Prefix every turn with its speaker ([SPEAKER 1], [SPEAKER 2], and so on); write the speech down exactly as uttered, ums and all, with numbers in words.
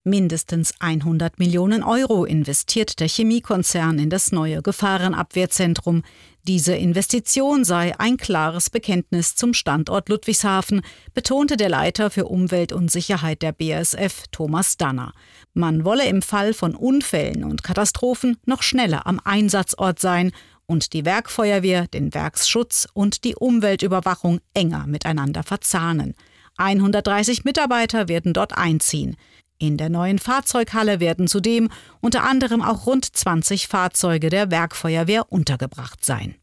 [SPEAKER 1] Mindestens hundert Millionen Euro investiert der Chemiekonzern in das neue Gefahrenabwehrzentrum. Diese Investition sei ein klares Bekenntnis zum Standort Ludwigshafen, betonte der Leiter für Umwelt und Sicherheit der B A S F, Thomas Danner. Man wolle im Fall von Unfällen und Katastrophen noch schneller am Einsatzort sein und die Werkfeuerwehr, den Werksschutz und die Umweltüberwachung enger miteinander verzahnen. hundertdreißig Mitarbeiter werden dort einziehen. In der neuen Fahrzeughalle werden zudem unter anderem auch rund zwanzig Fahrzeuge der Werkfeuerwehr untergebracht sein.